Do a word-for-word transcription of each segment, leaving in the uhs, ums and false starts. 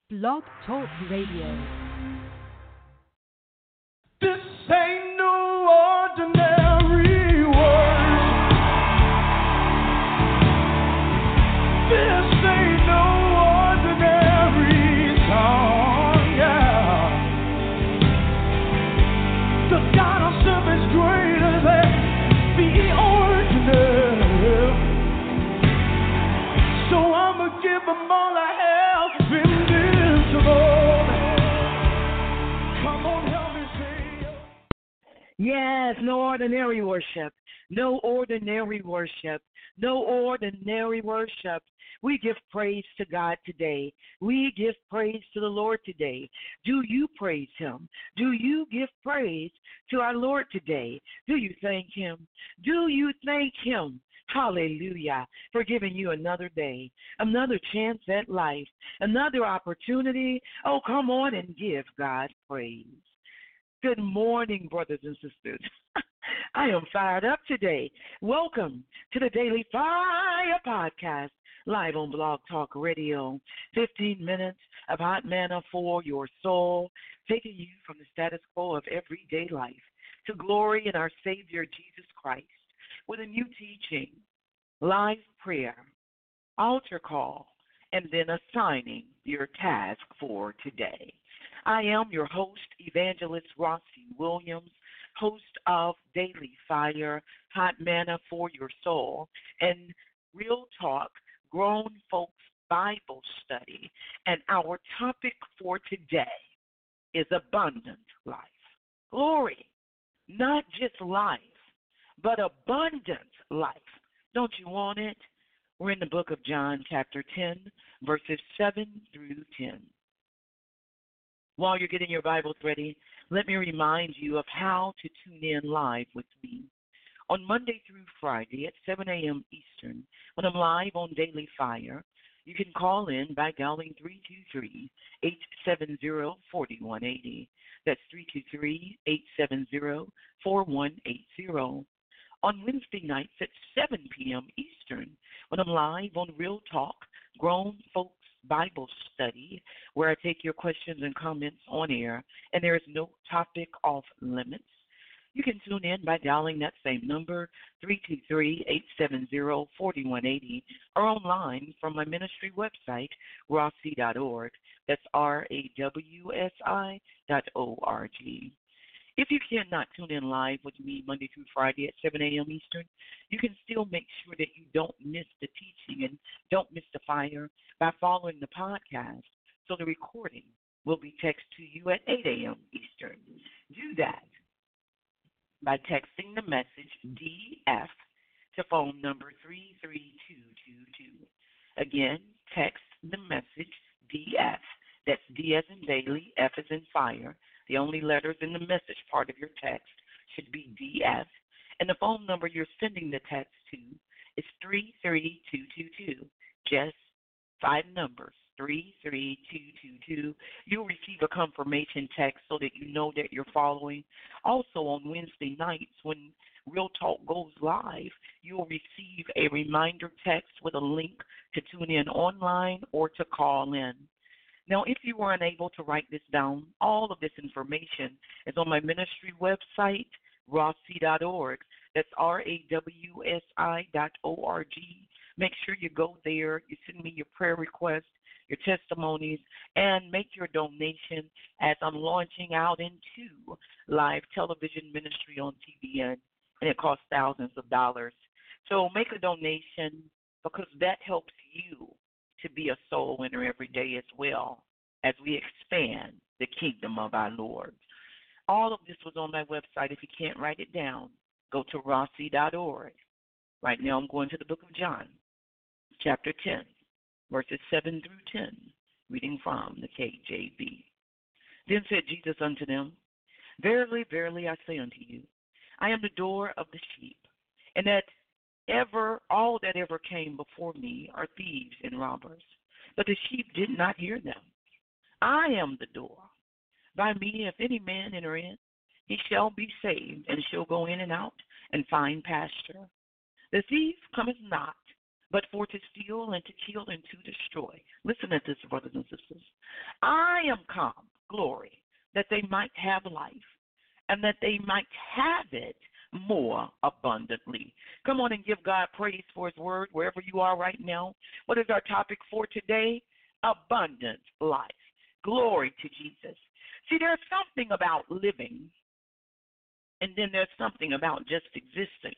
Blog Talk Radio. This ain't no ordinary world. This ain't no ordinary song, yeah. The God I serve is greater than the ordinary. So I'ma give him all I have, invincible. Come on, help me say. Yes, no ordinary worship. No ordinary worship. No ordinary worship. We give praise to God today. We give praise to the Lord today. Do you praise him? Do you give praise to our Lord today? Do you thank him? Do you thank him? Hallelujah, for giving you another day, another chance at life, another opportunity. Oh, come on and give God praise. Good morning, brothers and sisters. I am fired up today. Welcome to the Daily Fire Podcast, live on Blog Talk Radio. fifteen minutes of hot manna for your soul, taking you from the status quo of everyday life to glory in our Savior Jesus Christ with a new teaching, live prayer, altar call, and then assigning your task for today. I am your host, Evangelist Rossi Williams, host of Daily Fire, Hot Manna for Your Soul, and Real Talk, Grown Folks Bible Study. And our topic for today is abundant life. Glory, not just life, but abundant life. Don't you want it? We're in the book of John, chapter ten, verses seven through ten. While you're getting your Bibles ready, let me remind you of how to tune in live with me. On Monday through Friday at seven a.m. Eastern, when I'm live on Daily Fire, you can call in by dialing three two three, eight seven zero, four one eight zero. That's three two three, eight seven zero, four one eight zero. On Wednesday nights at seven p.m. Eastern, when I'm live on Real Talk, Grown Folks Bible Study, where I take your questions and comments on air, and there is no topic off limits. You can tune in by dialing that same number, three two three, eight seven zero, four one eight zero, or online from my ministry website, rawsi dot org. That's R A W S I dot O R G. If you cannot tune in live with me Monday through Friday at seven a.m. Eastern, you can still make sure that you don't miss the teaching and don't miss the fire by following the podcast, so the recording will be texted to you at eight a.m. Eastern. Do that by texting the message D F to phone number three three two two two. Again, text the message D F. That's D as in daily, F as in fire. The only letters in the message part of your text should be D F. And the phone number you're sending the text to is three three two two two. Just five numbers, three three two two two. You'll receive a confirmation text so that you know that you're following. Also on Wednesday nights when Real Talk goes live, you'll receive a reminder text with a link to tune in online or to call in. Now, if you were unable to write this down, all of this information is on my ministry website, rawsi dot org. That's R A W S I dot O R G. Make sure you go there. You send me your prayer requests, your testimonies, and make your donation as I'm launching out into live television ministry on T V N, and it costs thousands of dollars. So make a donation because that helps you to be a soul winner every day as well as we expand the kingdom of our Lord. All of this was on my website. If you can't write it down, go to rawsi dot org. Right now I'm going to the book of John, chapter ten, verses seven through ten, reading from the K J V. Then said Jesus unto them, Verily, verily, I say unto you, I am the door of the sheep, and that ever all that ever came before me are thieves and robbers, but the sheep did not hear them. I am the door. By me, if any man enter in, he shall be saved, and shall go in and out and find pasture. The thief cometh not, but for to steal and to kill and to destroy. Listen to this, brothers and sisters. I am come, glory, that they might have life, and that they might have it more abundantly. Come on and give God praise for his word wherever you are right now. What is our topic for today? Abundant life. Glory to Jesus. See, there's something about living, and then there's something about just existing.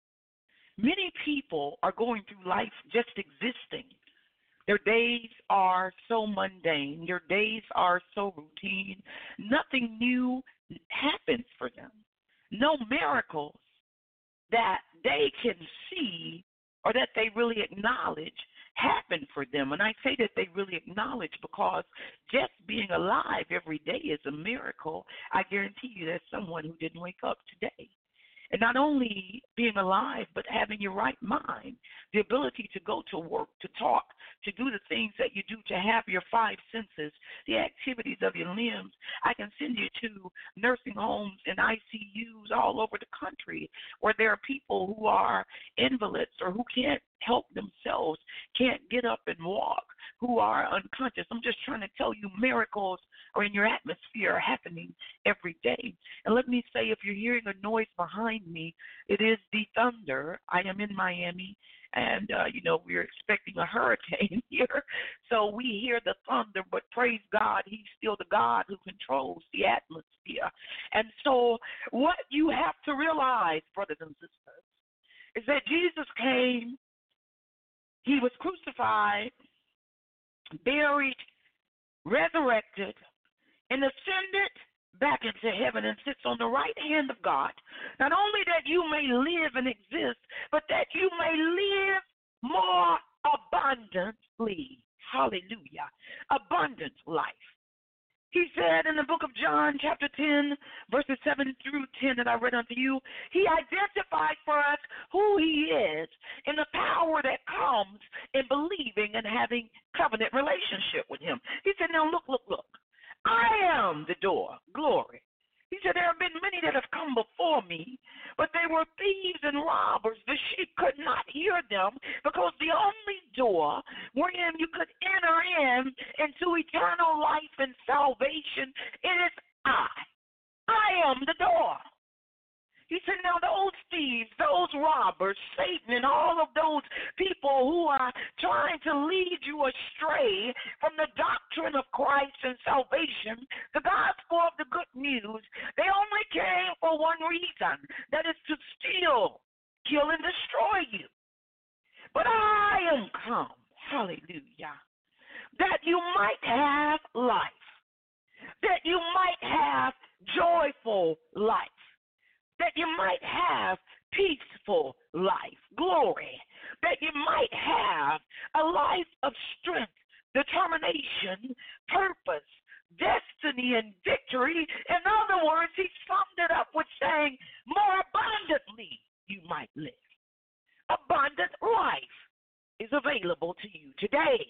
Many people are going through life just existing. Their days are so mundane. Their days are so routine. Nothing new happens for them. No miracles that they can see or that they really acknowledge happen for them. And I say that they really acknowledge because just being alive every day is a miracle. I guarantee you there's someone who didn't wake up today. And not only being alive, but having your right mind, the ability to go to work, to talk, to do the things that you do, to have your five senses, the activities of your limbs. I can send you to nursing homes and I C Us all over the country where there are people who are invalids or who can't help themselves, can't get up and walk, who are unconscious. I'm just trying to tell you miracles are in your atmosphere are happening every day. And let me say, if you're hearing a noise behind me, it is the thunder. I am in Miami, and, uh, you know, we're expecting a hurricane here. So we hear the thunder, but praise God, he's still the God who controls the atmosphere. And so what you have to realize, brothers and sisters, is that Jesus came, he was crucified, buried, resurrected, and ascended back into heaven and sits on the right hand of God. Not only that you may live and exist, but that you may live more abundantly. Hallelujah. Abundant life. He said in the book of John, chapter ten, verses seven through ten that I read unto you, he identified for us who he is and the power that comes in believing and having covenant relationship with him. He said, now look, look, look. I am the door. Glory. He said, there have been many that have come before me, but they were thieves and robbers. The sheep could not hear them because the only door wherein you could enter in into eternal life and salvation, it is I. I am the door. He said, now those thieves, those robbers, Satan, and all of those people who are trying to lead you astray from the doctrine of Christ and salvation, the gospel of the good news, they only came for one reason, that is to steal, kill, and destroy you. But I am come, hallelujah, that you might have life, that you might have joyful life, that you might have peaceful life, glory, that you might have a life of strength, determination, purpose, destiny, and victory. In other words, he summed it up with saying, more abundantly you might live. Abundant life is available to you today.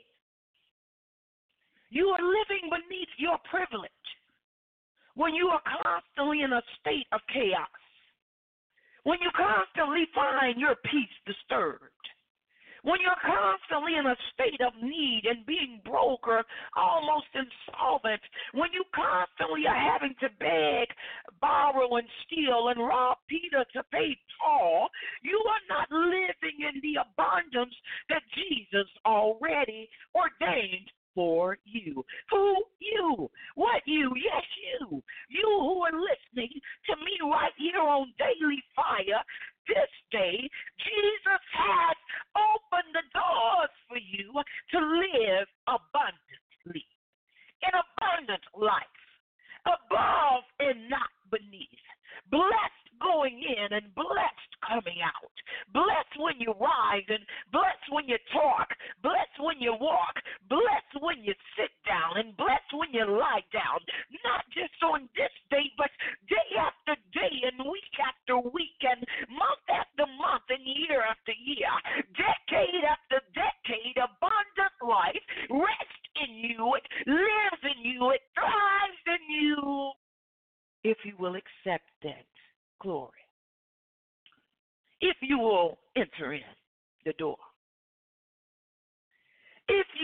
You are living beneath your privilege when you are constantly in a state of chaos, when you constantly find your peace disturbed, when you're constantly in a state of need and being broke or almost insolvent, when you constantly are having to beg, borrow, and steal and rob Peter to pay Paul, you are not living in the abundance that Jesus already ordained for you. Who? You. What you? Yes, you. You who are listening to me right here on Daily Fire this day, Jesus has opened the doors for you to live abundantly, in abundant life, above and not beneath, blessed going in and blessed coming out, blessed when you rise and blessed when you talk, blessed when you walk, blessed when you sit down, and blessed when you lie down, not just on this day, but day after day and week after week and month after month and year after year, decade after decade, abundant life rests in you, it lives in you, it thrives in you, if you will accept it. Glory. If you will enter in the door.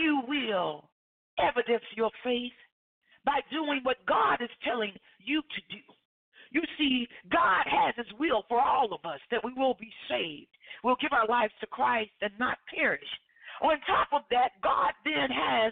you will evidence your faith by doing what God is telling you to do. You see, God has his will for all of us, that we will be saved. We'll give our lives to Christ and not perish. On top of that, God then has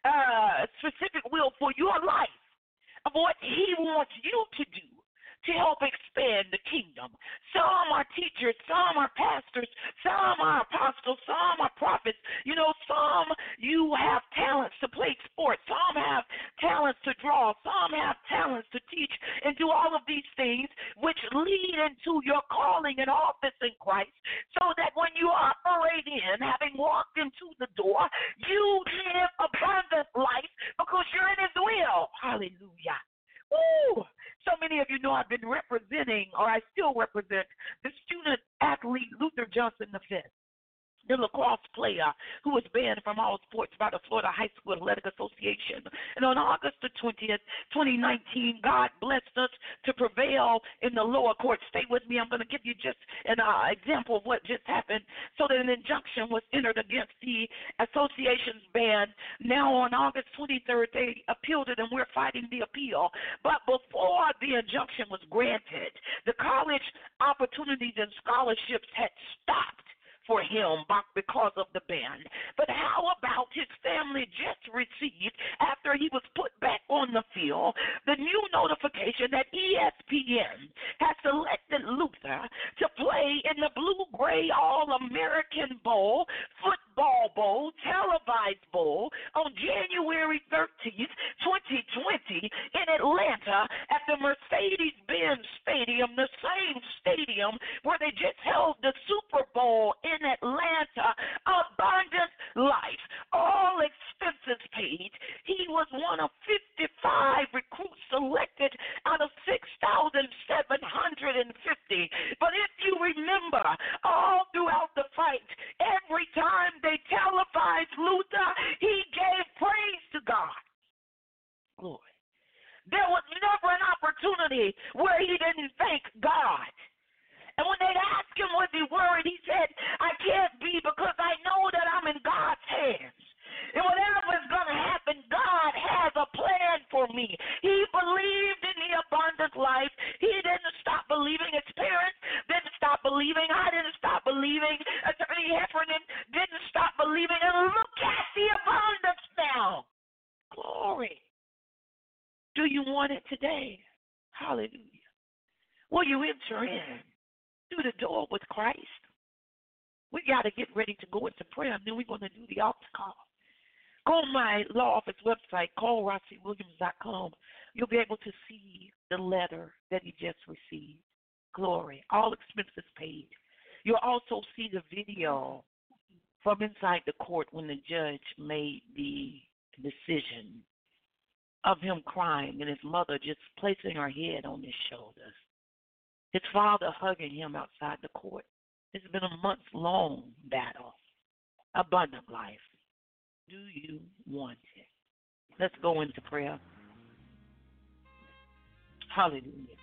a specific will for your life of what he wants you to do to help expand the kingdom. Some are teachers, some are pastors, some are apostles, some are prophets. You know, some you have talents to play sports, some have talents to draw, some have talents to teach and do all of these things which lead into your calling and office in Christ, so that when you operate in, having walked into the door, you live abundant life because you're in his will. Hallelujah. Woo! So many of you know I've been representing, or I still represent, the student athlete Luther Johnson the fifth, the lacrosse player who was banned from all sports by the Florida High School Athletic Association. And on August the twentieth, twenty nineteen, God blessed us to prevail in the lower court. Stay with me. I'm going to give you just an uh, example of what just happened, so that an injunction was entered against the association's ban. Now on August twenty-third, they appealed it, and we're fighting the appeal. But before the injunction was granted, the college opportunities and scholarships had stopped for him because of the ban. But how about his family just received, after he was put back on the field, the new notification that E S P N has selected Luther to play in the Blue-Gray All-American Bowl, Football Bowl, televised bowl on January thirteenth, twenty twenty in Atlanta at the Mercedes-Benz Stadium, the same stadium where they just held the Super Bowl in Atlanta. Abundant life, all expenses paid. He was one of fifty-five recruits selected out of six thousand seven hundred fifty. But if you remember, all throughout the fight, every time they televised Luther, he gave praise to God. Glory. There was never an opportunity where he didn't thank God. And when they'd ask him, was he worried, he said, I can't be, because I know that I'm in God's hands. And whatever is going to happen, God has a plan for me. He believed in the abundant life. He didn't stop believing. His parents didn't stop believing. I didn't stop believing. Attorney Heffernan didn't stop believing. And look at the abundance now. Glory. Do you want it today? Hallelujah. Will you enter in through the door with Christ? We got to get ready to go into prayer, and then we're going to do the altar call. Go on my law office website, call rossi williams dot com. You'll be able to see the letter that he just received. Glory. All expenses paid. You'll also see the video from inside the court when the judge made the decision of him crying and his mother just placing her head on his shoulders. His father hugging him outside the court. It's been a months-long battle. Abundant life. Do you want it? Let's go into prayer. Hallelujah.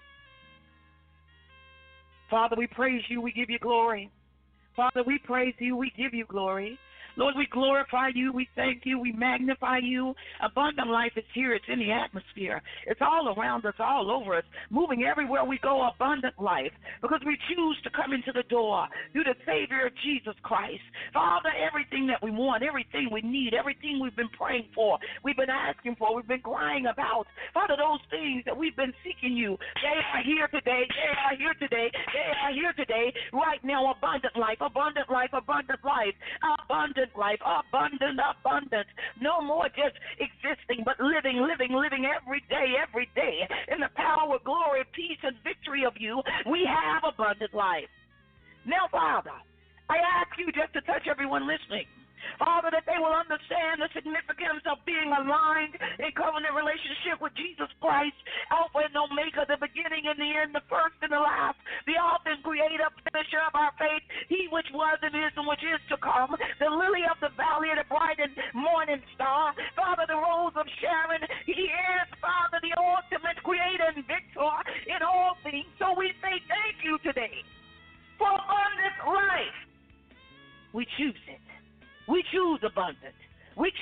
Father, we praise you. We give you glory. Father, we praise you. We give you glory. Lord, we glorify you, we thank you, we magnify you. Abundant life is here, it's in the atmosphere. It's all around us, all over us, moving everywhere we go, abundant life, because we choose to come into the door through the Savior Jesus Christ. Father, everything that we want, everything we need, everything we've been praying for, we've been asking for, we've been crying about, Father, those things that we've been seeking you, they are here today, they are here today, they are here today, right now, abundant life, abundant life, abundant life, abundant life, abundant, abundant. No more just existing, but living, living, living every day, every day. In the power, glory, peace, and victory of you, we have abundant life. Now, Father, I ask you just to touch everyone listening. Father, that they will understand the significance of being aligned in covenant relationship with Jesus Christ, Alpha and Omega, the beginning and the end, the first and the last, the author and creator, finisher of our faith, he which was and is and which is to come, the lily of the valley and the bright and morning star, Father, the rose of Sharon. He is, Father, the ultimate creator and victor in all things. So we say thank you today for abundant life. We choose it. We choose abundant. We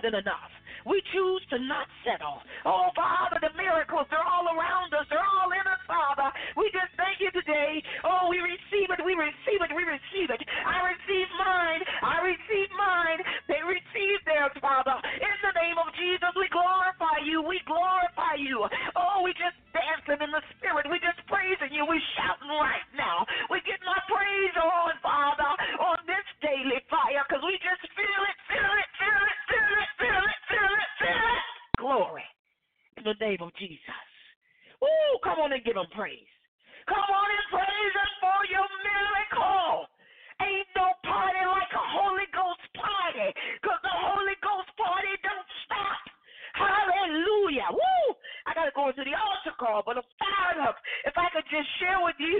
than enough. We choose to not settle. Oh, Father, the miracles, they're all around us. They're all in us, Father. We just thank you today. Oh, we receive it. We receive it. We receive it. I receive mine. I receive mine. They receive theirs, Father. In the name of Jesus, we glorify you. We glorify you. Oh, we just dancing in the spirit. We just praising you. We shouting right now. We get my praise on, Father, on this daily fire, because we just feel it, feel it, feel it, feel it, feel it, feel it, feel it. Glory in the name of Jesus. Woo, come on and give him praise. Come on and praise him for your miracle. Ain't no party like a Holy Ghost party, because the Holy Ghost party don't stop. Hallelujah. Woo! I got to go into the altar call, but I'm fired up. If I could just share with you.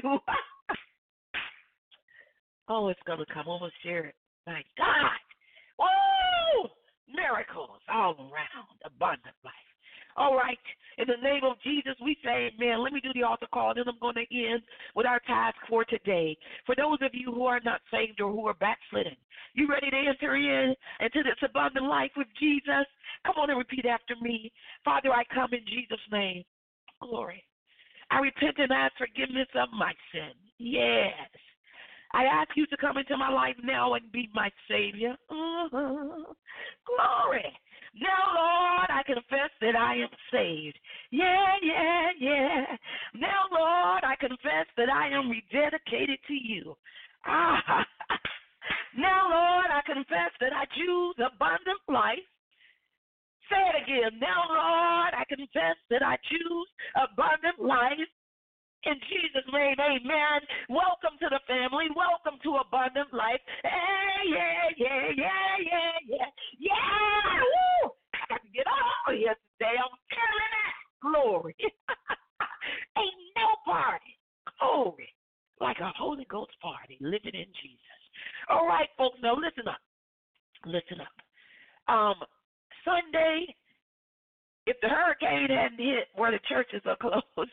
Oh, it's going to come over, share it. My God. Woo! Miracles all around, abundant life. All right. In the name of Jesus, we say amen. Let me do the altar call, and then I'm going to end with our task for today. For those of you who are not saved or who are backslidden, you ready to enter in into this abundant life with Jesus? Come on and repeat after me. Father, I come in Jesus' name. Glory. I repent and ask forgiveness of my sin. Yes. I ask you to come into my life now and be my Savior. Uh-huh. Glory. Now, Lord, I confess that I am saved. Yeah, yeah, yeah. Now, Lord, I confess that I am rededicated to you. Ah. Now, Lord, I confess that I choose abundant life. Say it again. Now, Lord, I confess that I choose abundant life. In Jesus' name, amen. Welcome to the family. Welcome to abundant life. Hey, yeah, yeah, yeah, yeah, yeah, yeah. Woo! I got to get out of here today. I'm feeling it. Glory. Ain't no party. Glory. Like a Holy Ghost party living in Jesus. All right, folks, now listen up. Listen up. Um, Sunday, if the hurricane hadn't hit where the churches are closed,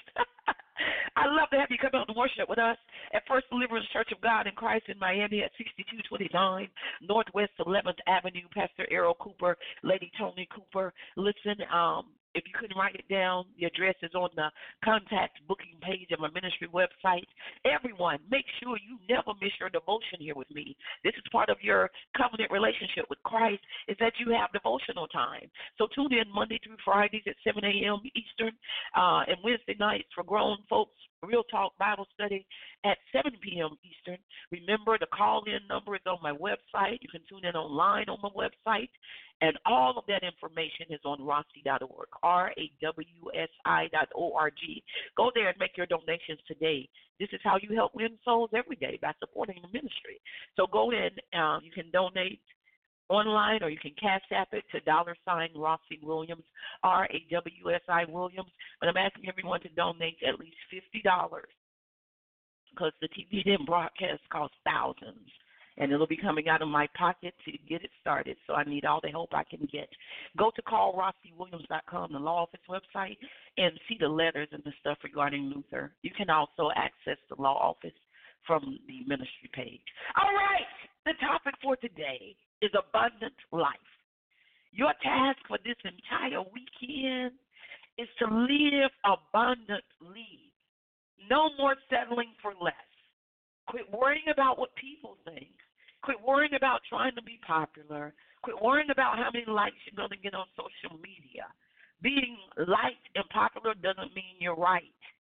I'd love to have you come out and worship with us at First Deliverance Church of God in Christ in Miami at sixty-two twenty-nine Northwest eleventh Avenue. Pastor Errol Cooper, Lady Tony Cooper. Listen, um, if you couldn't write it down, the address is on the contact booking page of my ministry website. Everyone, make sure you never miss your devotion here with me. This is part of your covenant relationship with Christ, is that you have devotional time. So tune in Monday through Fridays at seven a.m. Eastern uh, and Wednesday nights for grown folks, Real Talk Bible Study at seven p.m. Eastern. Remember, the call-in number is on my website. You can tune in online on my website. And all of that information is on rawsi dot org, R A W S I dot O R G. Go there and make your donations today. This is how you help win souls every day, by supporting the ministry. So go in. Um, you can donate online, or you can cash app it to dollar sign Rawsi Williams, R A W S I Williams. But I'm asking everyone to donate at least fifty dollars, because the T V and broadcast costs thousands. And it'll be coming out of my pocket to get it started, so I need all the help I can get. Go to call rawsi williams dot com, the law office website, and see the letters and the stuff regarding Luther. You can also access the law office from the ministry page. All right, the topic for today is abundant life. Your task for this entire weekend is to live abundantly. No more settling for less. Quit worrying about what people think. Quit worrying about trying to be popular. Quit worrying about how many likes you're going to get on social media. Being liked and popular doesn't mean you're right.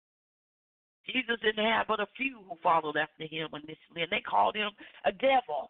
Jesus didn't have but a few who followed after him initially, and they called him a devil.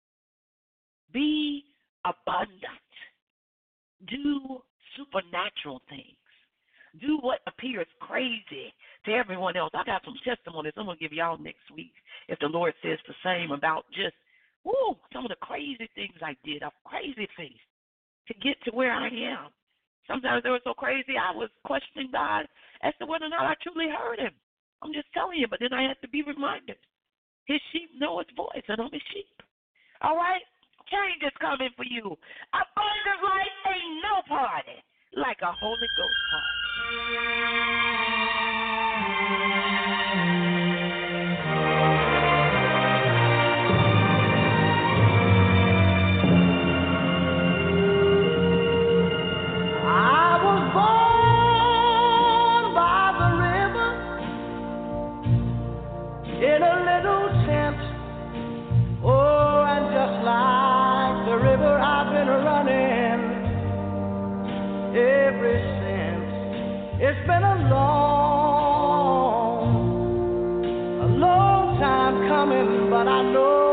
Be abundant. Do supernatural things. Do what appears crazy to everyone else. I got some testimonies I'm going to give y'all next week, if the Lord says the same, about just, woo, some of the crazy things I did, a crazy things, to get to where I am. Sometimes they were so crazy I was questioning God as to whether or not I truly heard him. I'm just telling you, but then I had to be reminded. His sheep know his voice, and I'm his sheep. All right? Change is coming for you. Abundant life ain't no party like a Holy Ghost party. ever since. It's been a long, a long time coming, but I know